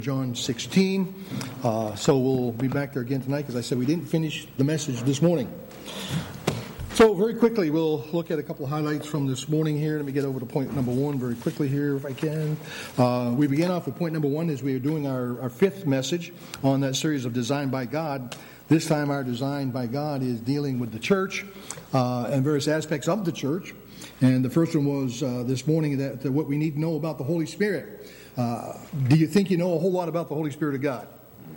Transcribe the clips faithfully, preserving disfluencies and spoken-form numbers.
John sixteen. Uh, so we'll be back there again tonight because I said we didn't finish the message this morning. So very quickly, we'll look at a couple of highlights from this morning here. Let me get over to point number one very quickly here if I can. Uh, we began off with point number one as we are doing our, our fifth message on that series of Design by God. This time our Design by God is dealing with the church uh, and various aspects of the church. And the first one was uh, this morning that, that what we need to know about the Holy Spirit. Uh, do you think you know a whole lot about the Holy Spirit of God?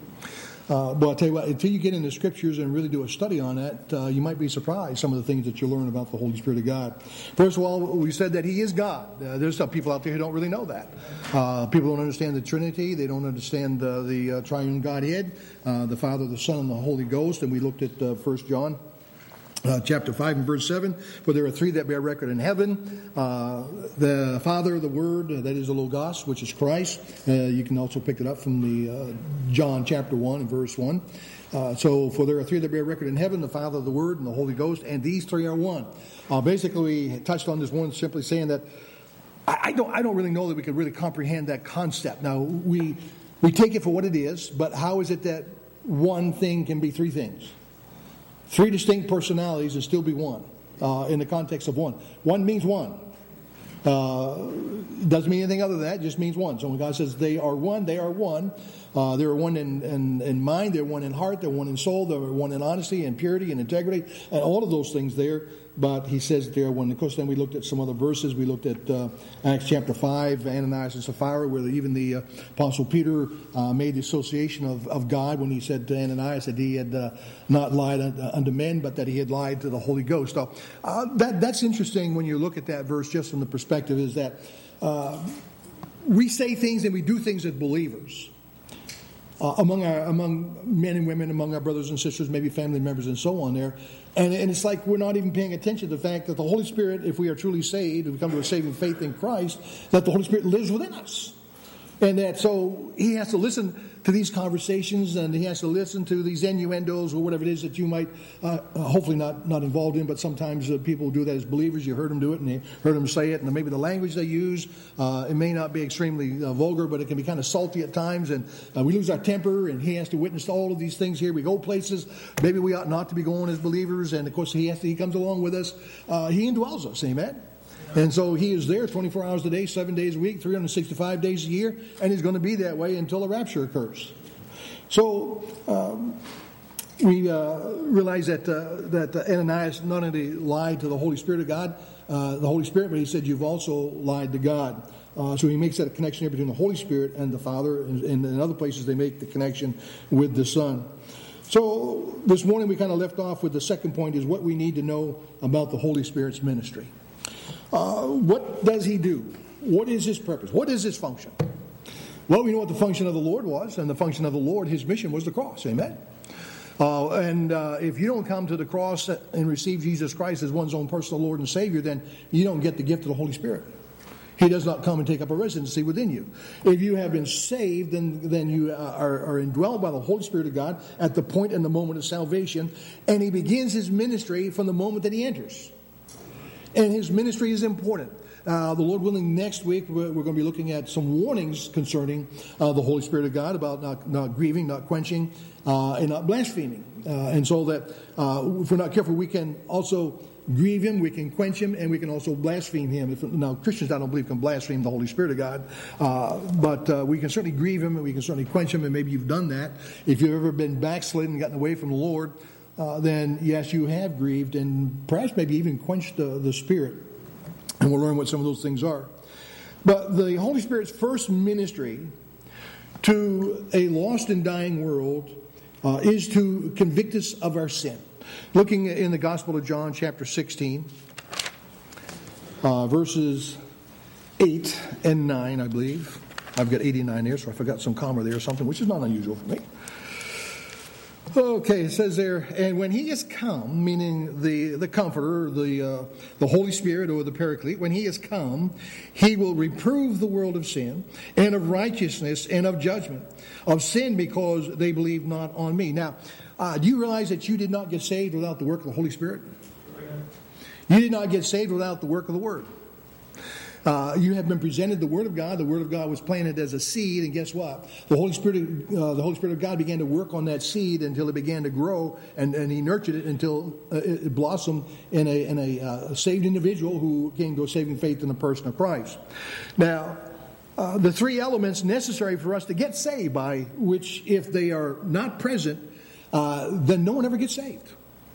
Uh, but I'll tell you what, until you get into Scriptures and really do a study on that, uh, you might be surprised some of the things that you learn about the Holy Spirit of God. First of all, we said that He is God. Uh, there's some people out there who don't really know that. Uh, people don't understand the Trinity. They don't understand uh, the uh, Triune Godhead, uh, the Father, the Son, and the Holy Ghost. And we looked at uh, First John. Uh, chapter five and verse seven, for there are three that bear record in heaven, uh, the Father, the Word, uh, that is the Logos, which is Christ. Uh, you can also pick it up from the uh, John chapter one and verse one. Uh, so, for there are three that bear record in heaven, the Father, the Word, and the Holy Ghost, and these three are one. Uh, basically, we touched on this one simply saying that I, I don't I don't really know that we could really comprehend that concept. Now, we we take it for what it is, but how is it that one thing can be three things? Three distinct personalities and still be one uh, in the context of one. One means one. Uh, doesn't mean anything other than that. It just means one. So when God says they are one, they are one. Uh, they're one in, in, in mind. They're one in heart. They're one in soul. They're one in honesty and purity and integrity. And all of those things there. But he says that they are one. Of course, then we looked at some other verses. We looked at uh, Acts chapter five, Ananias and Sapphira, where even the uh, Apostle Peter uh, made the association of, of God when he said to Ananias that he had uh, not lied unto men, but that he had lied to the Holy Ghost. So uh, that, that's interesting when you look at that verse just from the perspective is that uh, we say things and we do things as believers. Uh, among our among men and women, among our brothers and sisters, maybe family members and so on there. And, and it's like we're not even paying attention to the fact that the Holy Spirit, if we are truly saved, if we come to a saving faith in Christ, that the Holy Spirit lives within us. And that so He has to listen to these conversations and He has to listen to these innuendos or whatever it is that you might uh, hopefully not, not involved in, but sometimes uh, people do that as believers. You heard them do it and you heard them say it, and maybe the language they use, uh, it may not be extremely uh, vulgar, but it can be kind of salty at times, and uh, we lose our temper, and He has to witness to all of these things here. We go places maybe we ought not to be going as believers, and of course He has to, He comes along with us. Uh, he indwells us, amen? And so He is there twenty-four hours a day, seven days a week, three hundred sixty-five days a year, and He's going to be that way until the rapture occurs. So um, we uh, realize that uh, that uh, Ananias not only lied to the Holy Spirit of God, uh, the Holy Spirit, but he said, "You've also lied to God." Uh, so he makes that connection here between the Holy Spirit and the Father, and, and in other places they make the connection with the Son. So this morning we kind of left off with the second point is what we need to know about the Holy Spirit's ministry. Uh, what does He do? What is His purpose? What is His function? Well, we know what the function of the Lord was, and the function of the Lord, His mission was the cross. Amen? Uh, and uh, if you don't come to the cross and receive Jesus Christ as one's own personal Lord and Savior, then you don't get the gift of the Holy Spirit. He does not come and take up a residency within you. If you have been saved, then, then you are, are indwelled by the Holy Spirit of God at the point and the moment of salvation, and He begins His ministry from the moment that He enters. And His ministry is important. Uh, the Lord willing, next week we're, we're going to be looking at some warnings concerning uh, the Holy Spirit of God about not, not grieving, not quenching, uh, and not blaspheming. Uh, and so that uh, if we're not careful, we can also grieve Him, we can quench Him, and we can also blaspheme Him. If, now, Christians, I don't believe, can blaspheme the Holy Spirit of God, uh, but uh, we can certainly grieve Him, and we can certainly quench Him, and maybe you've done that. If you've ever been backslidden and gotten away from the Lord, Uh, then yes, you have grieved and perhaps maybe even quenched the, the Spirit. And we'll learn what some of those things are. But the Holy Spirit's first ministry to a lost and dying world uh, is to convict us of our sin. Looking in the Gospel of John, chapter sixteen, uh, verses eight and nine, I believe. I've got eighty-nine there, so I forgot some comma there or something, which is not unusual for me. Okay, it says there, and when He is come, meaning the, the Comforter, the uh, the Holy Spirit or the Paraclete, when He is come, He will reprove the world of sin and of righteousness and of judgment. Of sin because they believe not on Me. Now, uh, do you realize that you did not get saved without the work of the Holy Spirit? You did not get saved without the work of the Word. Uh, you have been presented the Word of God. The Word of God was planted as a seed, and guess what? The Holy Spirit, uh, the Holy Spirit of God began to work on that seed until it began to grow, and, and He nurtured it until uh, it blossomed in a, in a uh, saved individual who came to a saving faith in the person of Christ. Now, uh, the three elements necessary for us to get saved, by which, if they are not present, uh, then no one ever gets saved.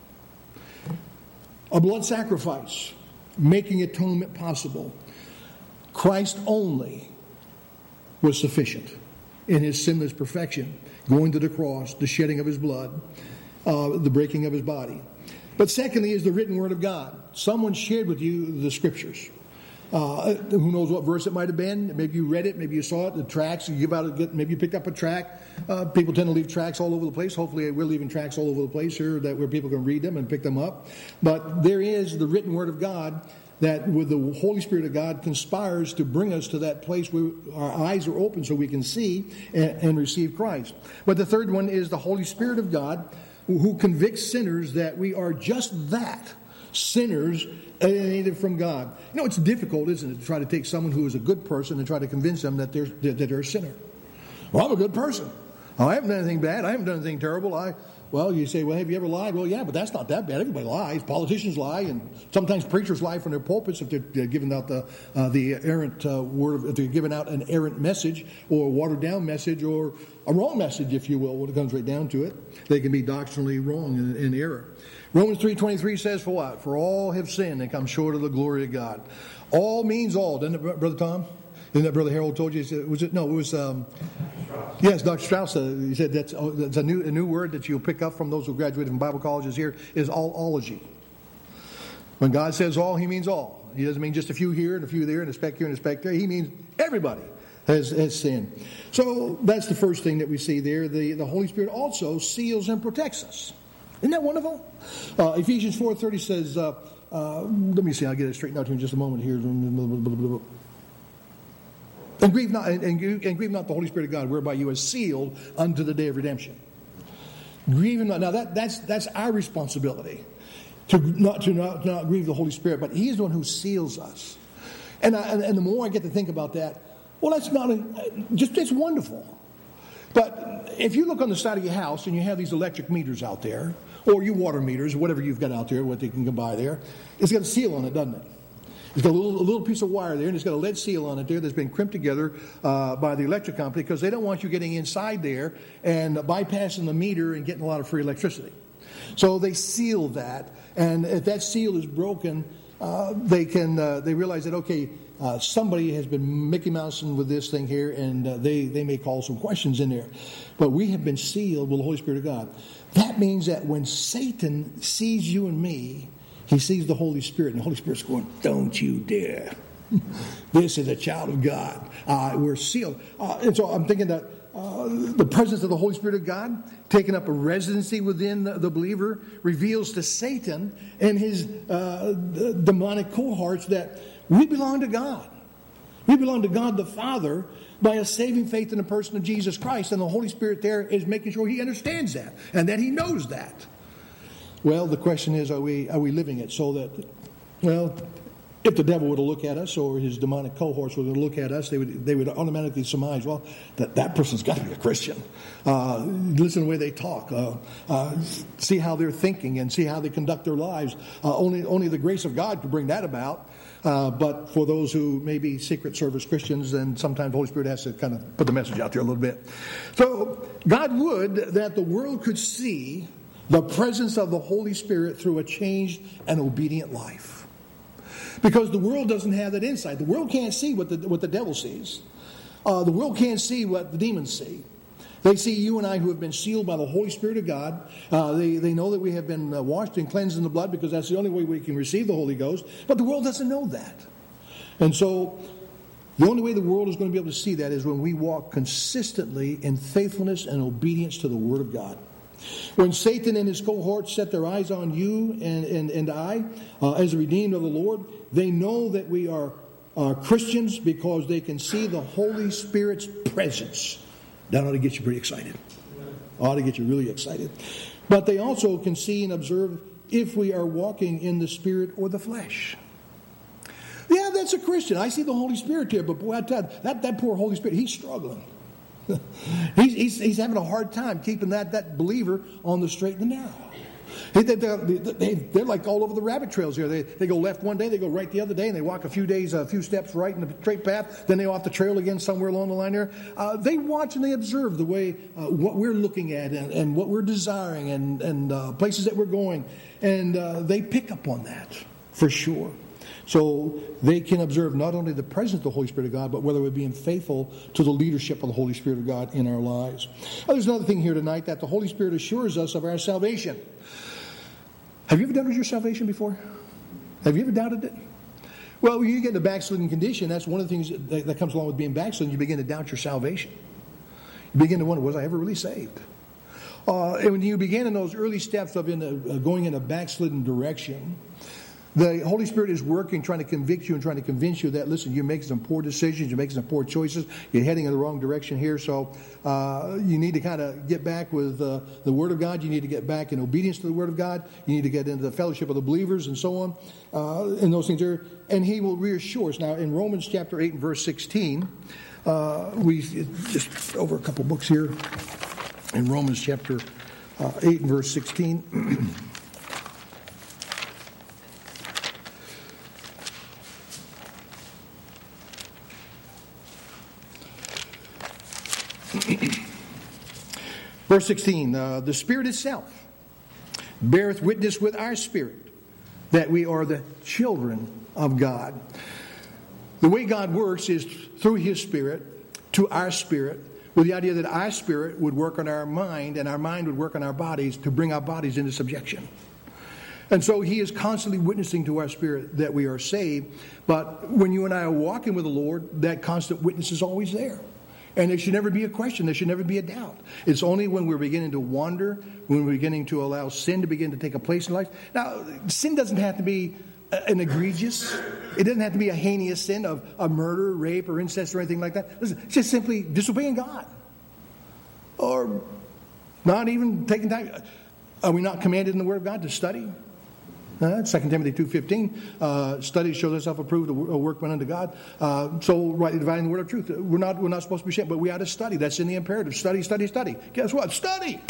A blood sacrifice, making atonement possible. Christ only was sufficient in His sinless perfection, going to the cross, the shedding of His blood, uh, the breaking of His body. But secondly is the written Word of God. Someone shared with you the Scriptures. Uh, who knows what verse it might have been? Maybe you read it, maybe you saw it, the tracts, you give out a, maybe you picked up a tract. Uh, people tend to leave tracts all over the place. Hopefully we're leaving tracts all over the place here that where people can read them and pick them up. But there is the written Word of God that with the Holy Spirit of God conspires to bring us to that place where our eyes are open so we can see and, and receive Christ. But the third one is the Holy Spirit of God who convicts sinners that we are just that, sinners alienated from God. You know, it's difficult, isn't it, to try to take someone who is a good person and try to convince them that they're, that they're a sinner. Well, I'm a good person. I haven't done anything bad. I haven't done anything terrible. I Well, you say, well, have you ever lied? Well, yeah, but that's not that bad. Everybody lies. Politicians lie, and sometimes preachers lie from their pulpits if they're, they're giving out the uh, the errant uh, word, of, if they're giving out an errant message or a watered down message or a wrong message, if you will, when it comes right down to it. They can be doctrinally wrong and in error. Romans three twenty-three says, for what? For all have sinned and come short of the glory of God. All means all, doesn't it, Brother Tom? Isn't that Brother Harold told you? Said, was it? No, it was... Um, Yes, Doctor Strauss, uh, he said that's, uh, that's a new a new word that you'll pick up from those who graduated from Bible colleges here, is allology. When God says all, He means all. He doesn't mean just a few here and a few there and a speck here and a speck there. He means everybody has, has sinned. So that's the first thing that we see there. The, the Holy Spirit also seals and protects us. Isn't that wonderful? Uh, Ephesians four thirty says, uh, uh, let me see, I'll get it straightened out here in just a moment here. And grieve not, and, and grieve not the Holy Spirit of God, whereby you are sealed unto the day of redemption. Grieve Him not. Now that, that's that's our responsibility, to not to not, to not grieve the Holy Spirit. But He's the one who seals us. And I, and, and the more I get to think about that, well, that's not a, just it's wonderful. But if you look on the side of your house and you have these electric meters out there, or your water meters, whatever you've got out there, what they can buy there, it's got a seal on it, doesn't it? It's got a little, a little piece of wire there, and it's got a lead seal on it there that's been crimped together uh, by the electric company because they don't want you getting inside there and bypassing the meter and getting a lot of free electricity. So they seal that, and if that seal is broken, uh, they can uh, they realize that, okay, uh, somebody has been Mickey Mousing with this thing here, and uh, they, they may call some questions in there. But we have been sealed with the Holy Spirit of God. That means that when Satan sees you and me, he sees the Holy Spirit, and the Holy Spirit's going, don't you dare. This is a child of God. Uh, we're sealed. Uh, and so I'm thinking that uh, the presence of the Holy Spirit of God, taking up a residency within the, the believer, reveals to Satan and his uh, demonic cohorts that we belong to God. We belong to God the Father by a saving faith in the person of Jesus Christ. And the Holy Spirit there is making sure He understands that and that He knows that. Well, the question is, are we are we living it so that, well, if the devil were to look at us or his demonic cohorts were to look at us, they would they would automatically surmise, well, that, that person's got to be a Christian. Uh, listen to the way they talk. Uh, uh, see how they're thinking and see how they conduct their lives. Uh, only, only the grace of God could bring that about. Uh, but for those who may be Secret Service Christians, then sometimes the Holy Spirit has to kind of put the message out there a little bit. So God would that the world could see the presence of the Holy Spirit through a changed and obedient life. Because the world doesn't have that insight. The world can't see what the, what the devil sees. Uh, the world can't see what the demons see. They see you and I who have been sealed by the Holy Spirit of God. Uh, they, they know that we have been uh, washed and cleansed in the blood because that's the only way we can receive the Holy Ghost. But the world doesn't know that. And so the only way the world is going to be able to see that is when we walk consistently in faithfulness and obedience to the Word of God. When Satan and his cohorts set their eyes on you and, and, and I, uh, as redeemed of the Lord, they know that we are uh, Christians because they can see the Holy Spirit's presence. That ought to get you pretty excited. Ought to get you really excited. But they also can see and observe if we are walking in the Spirit or the flesh. Yeah, that's that's a Christian. I see the Holy Spirit here, but boy, I tell you, that, that poor Holy Spirit, he's struggling. he's, he's, he's having a hard time keeping that, that believer on the straight and the narrow. They, they, they, they're like all over the rabbit trails here. They, they go left one day, they go right the other day, and they walk a few days, a few steps right in the straight path, then they off the trail again somewhere along the line there. Uh, they watch and they observe the way, uh, what we're looking at and, and what we're desiring and, and uh, places that we're going. And uh, they pick up on that, for sure. So they can observe not only the presence of the Holy Spirit of God, but whether we're being faithful to the leadership of the Holy Spirit of God in our lives. Well, there's another thing here tonight, that the Holy Spirit assures us of our salvation. Have you ever doubted your salvation before? Have you ever doubted it? Well, when you get in a backslidden condition, that's one of the things that, that comes along with being backslidden. You begin to doubt your salvation. You begin to wonder, was I ever really saved? Uh, and when you begin in those early steps of in a, uh, going in a backslidden direction, the Holy Spirit is working, trying to convict you and trying to convince you that, listen, you're making some poor decisions, you're making some poor choices, you're heading in the wrong direction here, so uh, you need to kind of get back with uh, the Word of God, you need to get back in obedience to the Word of God, you need to get into the fellowship of the believers and so on, uh, and those things are, and He will reassure us. Now, in Romans chapter eight and verse sixteen, uh, we, just over a couple books here, in Romans chapter uh, eight and verse sixteen, verse sixteen, uh, the Spirit itself beareth witness with our spirit that we are the children of God. The way God works is through His Spirit to our spirit, with the idea that our spirit would work on our mind and our mind would work on our bodies to bring our bodies into subjection. And so He is constantly witnessing to our spirit that we are saved. But when you and I are walking with the Lord, that constant witness is always there. And there should never be a question. There should never be a doubt. It's only when we're beginning to wander, when we're beginning to allow sin to begin to take a place in life. Now, sin doesn't have to be an egregious, it doesn't have to be a heinous sin of a murder, rape, or incest, or anything like that. Listen, it's just simply disobeying God. Or not even taking time. Are we not commanded in the Word of God to study? Uh, Second Timothy two fifteen, uh, study shows thyself approved, a workman unto God. Uh, so rightly dividing the word of truth. We're not we're not supposed to be ashamed, but we ought to study. That's in the imperative. Study, study, study. Guess what? Study.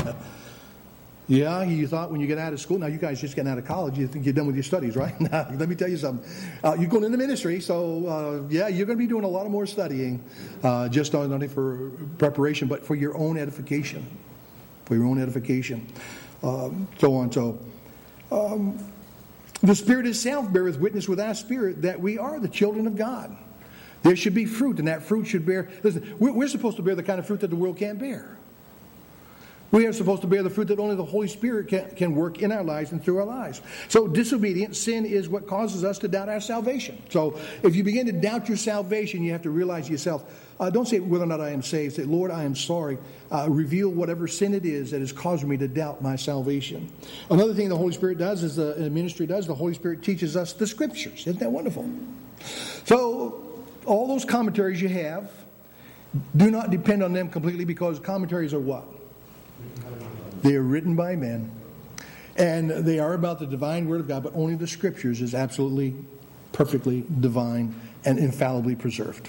Yeah, you thought when you get out of school, now you guys just getting out of college, you think you're done with your studies, right? Now, let me tell you something. Uh, you're going into ministry, so uh, yeah, you're going to be doing a lot of more studying, uh, just not only for preparation, but for your own edification. For your own edification. Um, so on, so... Um, The Spirit itself beareth witness with our spirit that we are the children of God. There should be fruit, and that fruit should bear... Listen, we're supposed to bear the kind of fruit that the world can't bear. We are supposed to bear the fruit that only the Holy Spirit can, can work in our lives and through our lives. So disobedience, sin, is what causes us to doubt our salvation. So if you begin to doubt your salvation, you have to realize to yourself, uh, don't say whether or not I am saved. Say, Lord, I am sorry. Uh, reveal whatever sin it is that is causing me to doubt my salvation. Another thing the Holy Spirit does, is the uh, ministry does, the Holy Spirit teaches us the Scriptures. Isn't that wonderful? So all those commentaries you have, do not depend on them completely, because commentaries are what? They are written by men, and they are about the divine Word of God, but only the Scriptures is absolutely, perfectly divine and infallibly preserved.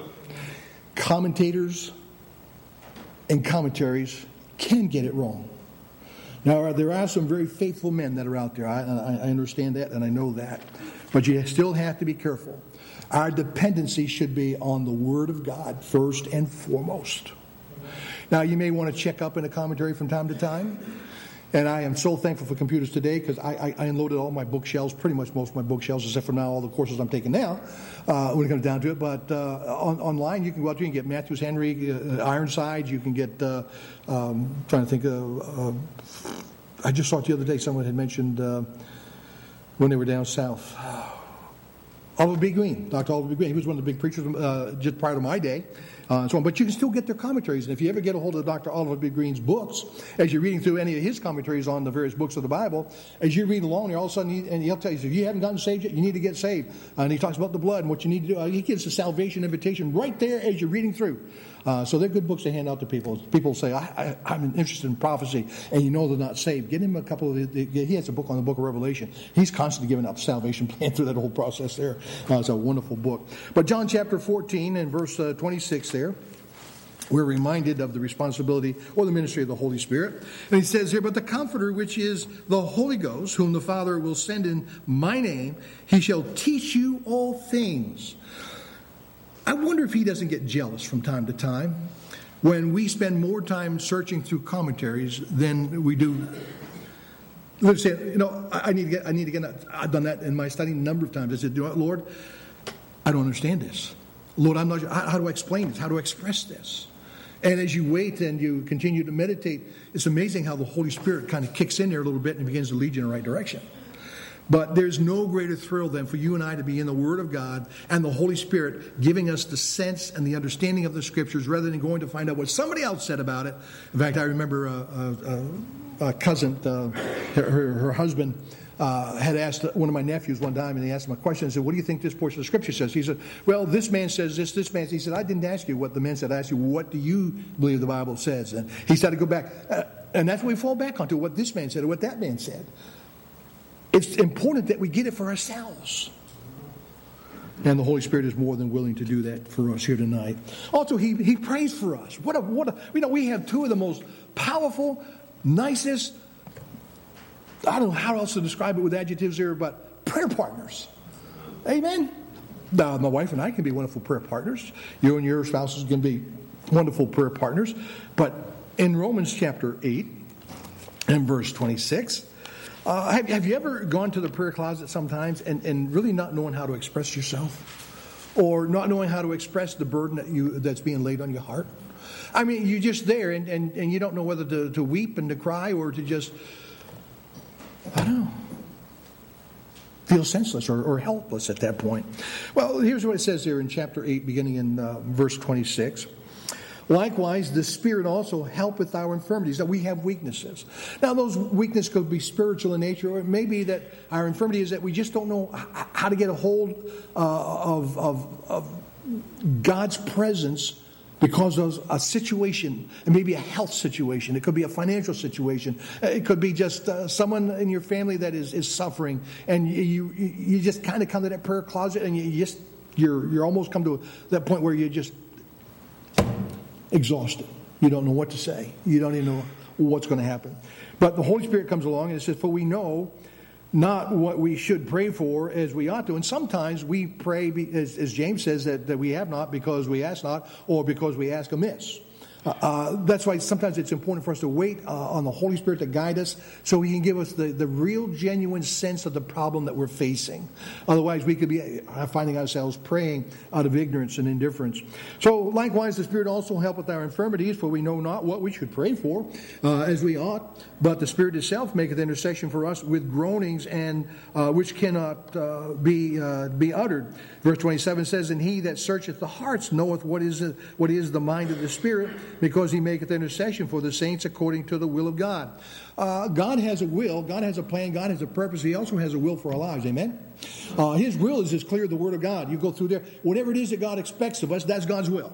Commentators and commentaries can get it wrong. Now, there are some very faithful men that are out there. I, I, I understand that, and I know that. But you still have to be careful. Our dependency should be on the Word of God first and foremost. Now, you may want to check up in a commentary from time to time. And I am so thankful for computers today, because I, I, I unloaded all my bookshelves, pretty much most of my bookshelves, except for now all the courses I'm taking now, uh, when it comes down to it. But uh, on, online, you can go out there and get Matthews Henry, uh, Ironsides. You can get, uh, um, trying to think of, uh, I just saw it the other day, someone had mentioned uh, when they were down south. Oliver B. Green, Doctor Oliver B. Green. He was one of the big preachers uh, just prior to my day. uh, and so on. But you can still get their commentaries. And if you ever get a hold of Doctor Oliver B. Green's books, as you're reading through any of his commentaries on the various books of the Bible, as you read along, all of a sudden, he, and he'll tell you, if you haven't gotten saved yet, you need to get saved. Uh, and he talks about the blood and what you need to do. Uh, he gives a salvation invitation right there as you're reading through. Uh, so they're good books to hand out to people. People say, I, I, I'm interested in prophecy, and you know they're not saved. Get him a couple of, the, he has a book on the book of Revelation. He's constantly giving out the salvation plan through that whole process there. Uh, it's a wonderful book. But John chapter fourteen and verse uh, twenty-six there, we're reminded of the responsibility or the ministry of the Holy Spirit. And he says here, but the Comforter, which is the Holy Ghost, whom the Father will send in my name, he shall teach you all things. I wonder if he doesn't get jealous from time to time when we spend more time searching through commentaries than we do. Let's say, you know, I need to get, I need to get, I've done that in my study a number of times. I said, Lord, I don't understand this. Lord, I'm not sure. How, how do I explain this? How do I express this? And as you wait and you continue to meditate, it's amazing how the Holy Spirit kind of kicks in there a little bit and begins to lead you in the right direction. But there's no greater thrill than for you and I to be in the Word of God and the Holy Spirit giving us the sense and the understanding of the Scriptures rather than going to find out what somebody else said about it. In fact, I remember a, a, a cousin, uh, her, her husband, uh, had asked one of my nephews one time, and he asked him a question and said, what do you think this portion of Scripture says? He said, well, this man says this, this man says. He said, I didn't ask you what the man said. I asked you, what do you believe the Bible says? And he started to go back. Uh, and that's what we fall back onto, what this man said or what that man said. It's important that we get it for ourselves. And the Holy Spirit is more than willing to do that for us here tonight. Also, He He prays for us. What a what a you know, we have two of the most powerful, nicest, I don't know how else to describe it with adjectives here, but prayer partners. Amen. Now, my wife and I can be wonderful prayer partners. You and your spouses can be wonderful prayer partners. But in Romans chapter eight and verse twenty-six, Uh, have, have you ever gone to the prayer closet sometimes and, and really not knowing how to express yourself? Or not knowing how to express the burden that you that's being laid on your heart? I mean, you're just there and, and, and you don't know whether to, to weep and to cry or to just, I don't know, feel senseless or, or helpless at that point. Well, here's what it says here in chapter eight, beginning in uh, verse twenty-six. Likewise, the Spirit also helpeth our infirmities, that we have weaknesses. Now, those weaknesses could be spiritual in nature, or it may be that our infirmity is that we just don't know how to get a hold uh, of, of, of God's presence because of a situation. It may be a health situation. It could be a financial situation. It could be just uh, someone in your family that is, is suffering, and you you just kind of come to that prayer closet, and you just you're you're almost come to that point where you just exhausted. You don't know what to say. You don't even know what's going to happen. But the Holy Spirit comes along and it says, for we know not what we should pray for as we ought to. And sometimes we pray, as, as James says, that, that we have not because we ask not or because we ask amiss. Uh, uh, that's why sometimes it's important for us to wait uh, on the Holy Spirit to guide us so He can give us the, the real, genuine sense of the problem that we're facing. Otherwise, we could be finding ourselves praying out of ignorance and indifference. So, likewise, the Spirit also helpeth our infirmities, for we know not what we should pray for uh, as we ought. But the Spirit itself maketh intercession for us with groanings and uh, which cannot uh, be uh, be uttered. Verse twenty-seven says, and He that searcheth the hearts knoweth what is the, what is the mind of the Spirit, because He maketh intercession for the saints according to the will of God. Uh, God has a will. God has a plan. God has a purpose. He also has a will for our lives. Amen? Uh, his will is as clear as the Word of God. You go through there. Whatever it is that God expects of us, that's God's will.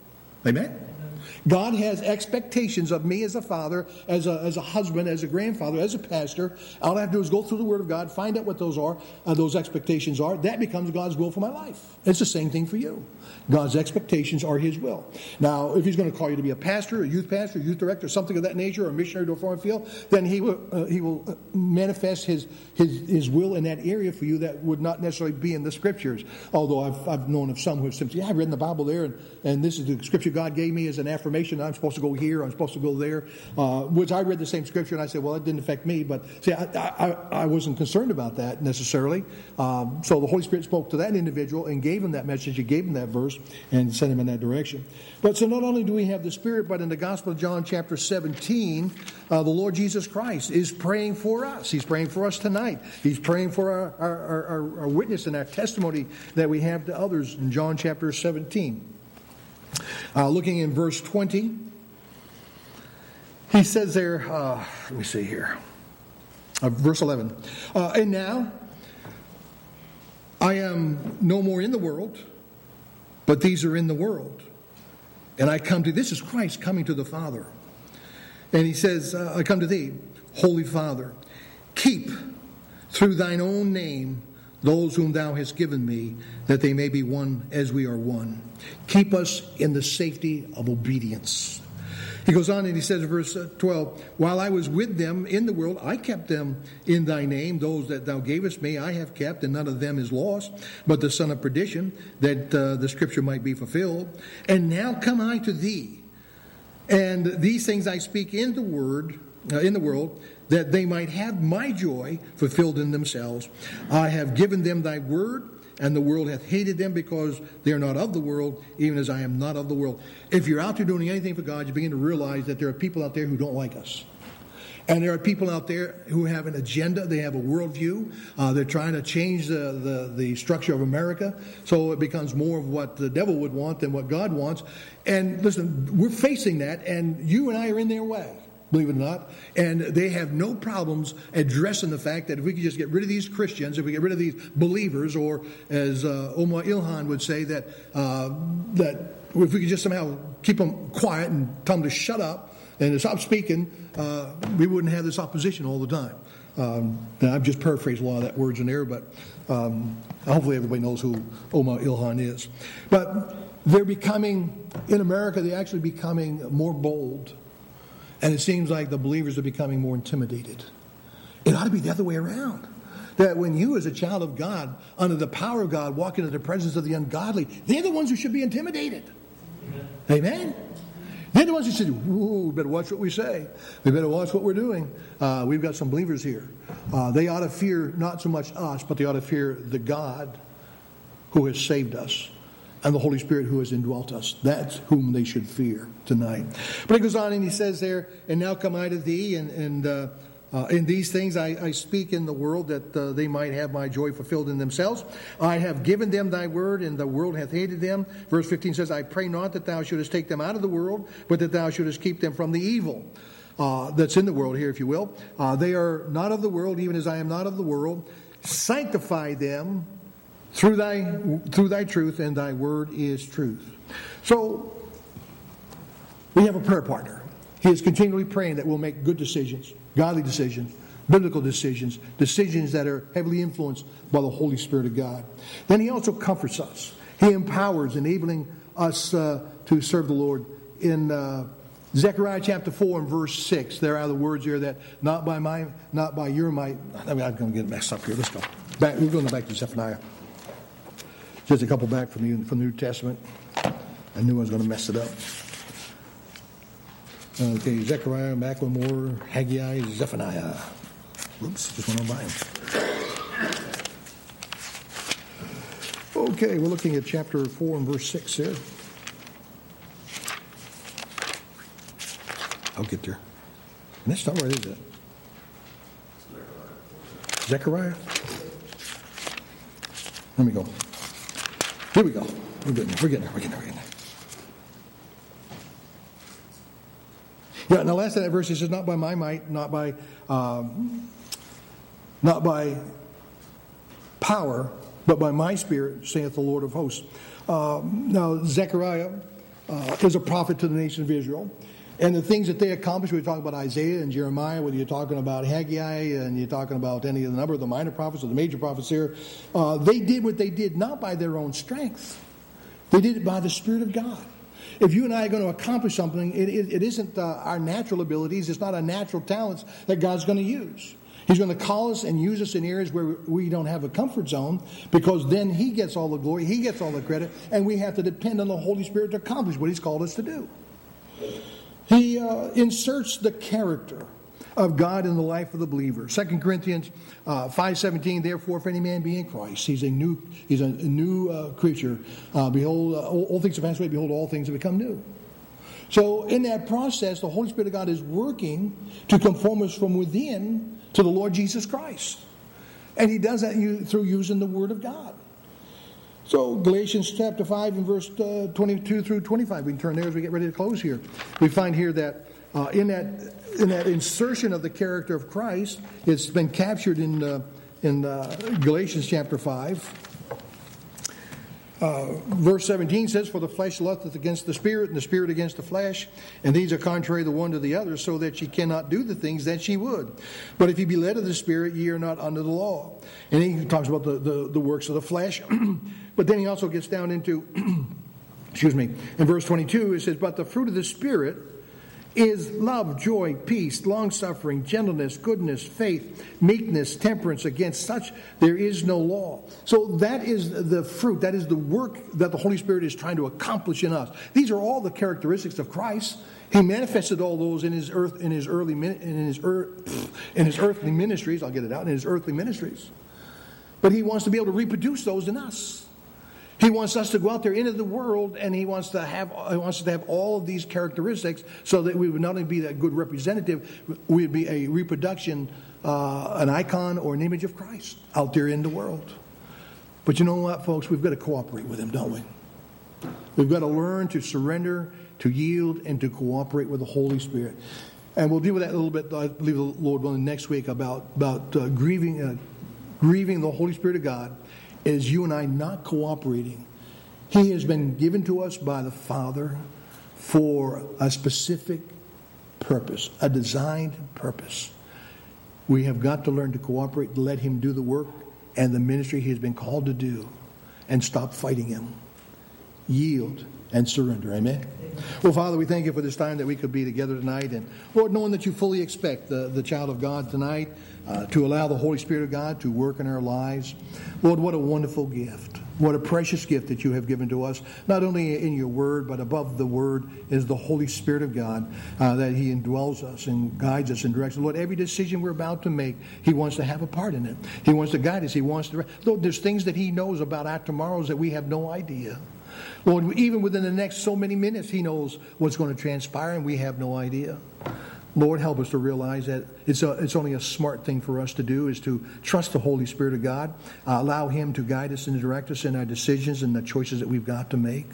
Amen? God has expectations of me as a father, as a, as a husband, as a grandfather, as a pastor. All I have to do is go through the Word of God, find out what those are, uh, those expectations are. That becomes God's will for my life. It's the same thing for you. God's expectations are His will. Now, if He's going to call you to be a pastor, a youth pastor, a youth director, something of that nature, or a missionary to a foreign field, then He will uh, He will manifest His His His will in that area for you that would not necessarily be in the Scriptures. Although I've I've known of some who have simply, yeah, I've read in the Bible there, and, and this is the Scripture God gave me as an affirmation. I'm supposed to go here, I'm supposed to go there. Uh, which I read the same Scripture, and I said, well, it didn't affect me. But see, I I, I wasn't concerned about that necessarily. Um, so the Holy Spirit spoke to that individual and gave him that message. He gave him that verse and sent him in that direction. But so not only do we have the Spirit, but in the Gospel of John chapter seventeen, uh, the Lord Jesus Christ is praying for us. He's praying for us tonight. He's praying for our, our, our, our witness and our testimony that we have to others in John chapter seventeen. Uh, looking in verse twenty, he says there, uh, let me see here, uh, verse eleven, uh, and now I am no more in the world, but these are in the world. And I come to, this is Christ coming to the Father. And he says, uh, I come to thee, Holy Father, keep through thine own name those whom thou hast given me, that they may be one as we are one. Keep us in the safety of obedience. He goes on and he says in verse twelve, while I was with them in the world, I kept them in thy name. Those that thou gavest me, I have kept, and none of them is lost, but the son of perdition, that uh, the scripture might be fulfilled. And now come I to thee, and these things I speak in the word, uh, in the world, that they might have my joy fulfilled in themselves. I have given them thy word, and the world hath hated them because they are not of the world, even as I am not of the world. If you're out there doing anything for God, you begin to realize that there are people out there who don't like us. And there are people out there who have an agenda. They have a worldview. Uh, they're trying to change the, the, the structure of America so it becomes more of what the devil would want than what God wants. And listen, we're facing that, and you and I are in their way, believe it or not. And they have no problems addressing the fact that if we could just get rid of these Christians, if we get rid of these believers, or as uh, Omar Ilhan would say, that uh, that if we could just somehow keep them quiet and tell them to shut up and to stop speaking, uh, we wouldn't have this opposition all the time. Um, and I've just paraphrased a lot of that words in there, but um, hopefully everybody knows who Omar Ilhan is. But they're becoming, in America, they're actually becoming more bold. And it seems like the believers are becoming more intimidated. It ought to be the other way around. That when you, as a child of God, under the power of God, walk into the presence of the ungodly, they're the ones who should be intimidated. Amen? Amen? They're the ones who should, ooh, we better watch what we say. We better watch what we're doing. Uh, we've got some believers here. Uh, they ought to fear not so much us, but they ought to fear the God who has saved us, and the Holy Spirit who has indwelt us. That's whom they should fear tonight. But he goes on and he says there, and now come I to thee, and, and uh, uh, in these things I, I speak in the world, that uh, they might have my joy fulfilled in themselves. I have given them thy word, and the world hath hated them. Verse fifteen says, I pray not that thou shouldest take them out of the world, but that thou shouldest keep them from the evil uh, that's in the world here, if you will. Uh, they are not of the world, even as I am not of the world. Sanctify them Through thy through thy truth, and thy word is truth. So, we have a prayer partner. He is continually praying that we'll make good decisions, godly decisions, biblical decisions, decisions that are heavily influenced by the Holy Spirit of God. Then he also comforts us. He empowers, enabling us uh, to serve the Lord. In uh, Zechariah chapter four and verse six, there are the words here that not by my, not by your might. I mean, I'm going to get messed up here. Let's go back. We're going back to Zephaniah. Just a couple back from the, from the New Testament. I knew I was going to mess it up. Okay, Zechariah, back one more. Haggai, Zephaniah. Whoops, just went on by him. Okay, we're looking at chapter four and verse six here. I'll get there. And that's not right, is it? Zechariah? Let me go. Here we go. We're getting there. We're getting there. We're getting there. We're getting there. Yeah, and the last of that verse, it says, not by my might, not by, um, not by power, but by my spirit, saith the Lord of hosts. Uh, now, Zechariah uh, is a prophet to the nation of Israel. And the things that they accomplished, we talk about Isaiah and Jeremiah, whether you're talking about Haggai and you're talking about any of the number of the minor prophets or the major prophets here, uh, they did what they did not by their own strength. They did it by the Spirit of God. If you and I are going to accomplish something, it, it, it isn't uh, our natural abilities, it's not our natural talents that God's going to use. He's going to call us and use us in areas where we don't have a comfort zone, because then He gets all the glory, He gets all the credit, and we have to depend on the Holy Spirit to accomplish what He's called us to do. He uh, inserts the character of God in the life of the believer. Second Corinthians uh, five seventeen, therefore, if any man be in Christ, he's a new he's a new uh, creature. Uh, behold, uh, all, all things have passed away. Behold, all things have become new. So in that process, the Holy Spirit of God is working to conform us from within to the Lord Jesus Christ. And He does that through using the Word of God. So Galatians chapter five and verse uh, twenty-two through twenty-five. We can turn there as we get ready to close here. We find here that uh, in that in that insertion of the character of Christ, it's been captured in uh, in uh, Galatians chapter five. Uh, verse seventeen says, "For the flesh lusteth against the spirit, and the spirit against the flesh, and these are contrary the one to the other, so that ye cannot do the things that ye would. But if ye be led of the Spirit, ye are not under the law." And he talks about the, the, the works of the flesh. But then he also gets down into, excuse me, in verse twenty-two, it says, "But the fruit of the Spirit is love, joy, peace, long-suffering, gentleness, goodness, faith, meekness, temperance. Against such there is no law." So that is the fruit. That is the work that the Holy Spirit is trying to accomplish in us. These are all the characteristics of Christ. He manifested all those in his earth, in his early, in his earth, in his earthly ministries. I'll get it out in his earthly ministries. But he wants to be able to reproduce those in us. He wants us to go out there into the world, and he wants to have he wants us to have all of these characteristics, so that we would not only be a good representative, we would be a reproduction, uh, an icon or an image of Christ out there in the world. But you know what, folks? We've got to cooperate with him, don't we? We've got to learn to surrender, to yield, and to cooperate with the Holy Spirit. And we'll deal with that a little bit, I believe, the Lord willing, next week about about uh, grieving, uh, grieving the Holy Spirit of God. Is you and I not cooperating. He has been given to us by the Father for a specific purpose, a designed purpose. We have got to learn to cooperate, to let him do the work and the ministry he has been called to do, and stop fighting him. Yield and surrender. Amen? Well, Father, we thank you for this time that we could be together tonight. And Lord, knowing that you fully expect the, the child of God tonight uh, to allow the Holy Spirit of God to work in our lives. Lord, what a wonderful gift. What a precious gift that you have given to us, not only in your word, but above the word is the Holy Spirit of God, uh, that he indwells us and guides us and directs us. Lord, every decision we're about to make, he wants to have a part in it. He wants to guide us. He wants to... Lord, there's things that he knows about our tomorrows that we have no idea. Lord, even within the next so many minutes, he knows what's going to transpire, and we have no idea. Lord, help us to realize that it's a, it's only a smart thing for us to do, is to trust the Holy Spirit of God, uh, allow him to guide us and direct us in our decisions and the choices that we've got to make.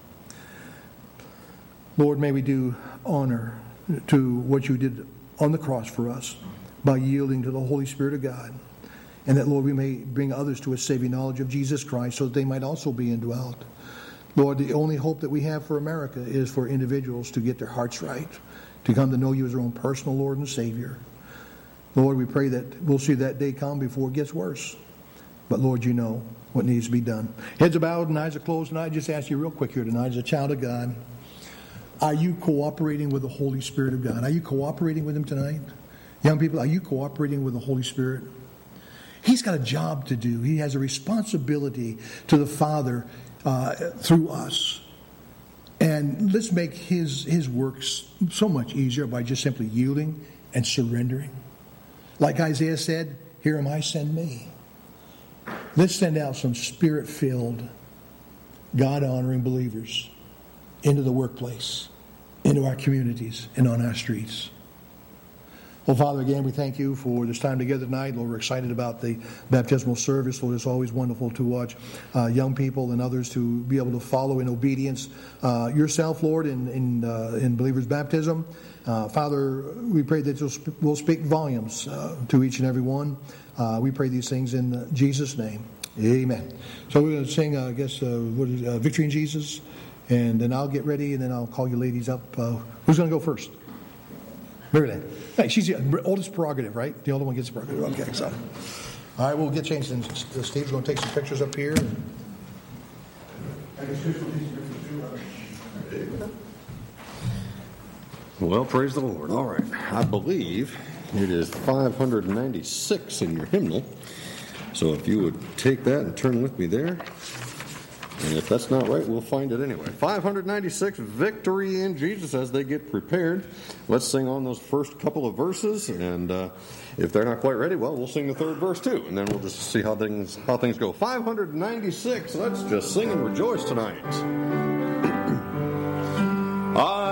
Lord, may we do honor to what you did on the cross for us by yielding to the Holy Spirit of God. And that, Lord, we may bring others to a saving knowledge of Jesus Christ so that they might also be indwelt. Lord, the only hope that we have for America is for individuals to get their hearts right, to come to know you as their own personal Lord and Savior. Lord, we pray that we'll see that day come before it gets worse. But Lord, you know what needs to be done. Heads are bowed and eyes are closed, and I just ask you real quick here tonight, as a child of God, are you cooperating with the Holy Spirit of God? Are you cooperating with him tonight? Young people, are you cooperating with the Holy Spirit? He's got a job to do. He has a responsibility to the Father uh, through us. And let's make his, his works so much easier by just simply yielding and surrendering. Like Isaiah said, "Here am I, send me." Let's send out some spirit-filled, God-honoring believers into the workplace, into our communities, and on our streets. Well, Father, again, we thank you for this time together tonight. Lord, we're excited about the baptismal service. Lord, it's always wonderful to watch uh, young people and others to be able to follow in obedience uh, yourself, Lord, in in, uh, in believers' baptism. Uh, Father, we pray that you'll sp- we'll speak volumes uh, to each and every one. Uh, we pray these things in uh, Jesus' name. Amen. So we're going to sing, uh, I guess, uh, what is, uh, Victory in Jesus, and then I'll get ready, and then I'll call you ladies up. Uh, who's going to go first? Maryland. Hey, she's the oldest prerogative, right? The older one gets the prerogative. Okay, so. All right, we'll get changed. And Steve's going to take some pictures up here. Well, praise the Lord. All right. I believe it is five hundred ninety-six in your hymnal. So if you would take that and turn with me there. And if that's not right, we'll find it anyway. five hundred ninety-six, Victory in Jesus, as they get prepared. Let's sing on those first couple of verses, and uh, if they're not quite ready, well, we'll sing the third verse too, and then we'll just see how things how things go. five hundred ninety-six, let's just sing and rejoice tonight. I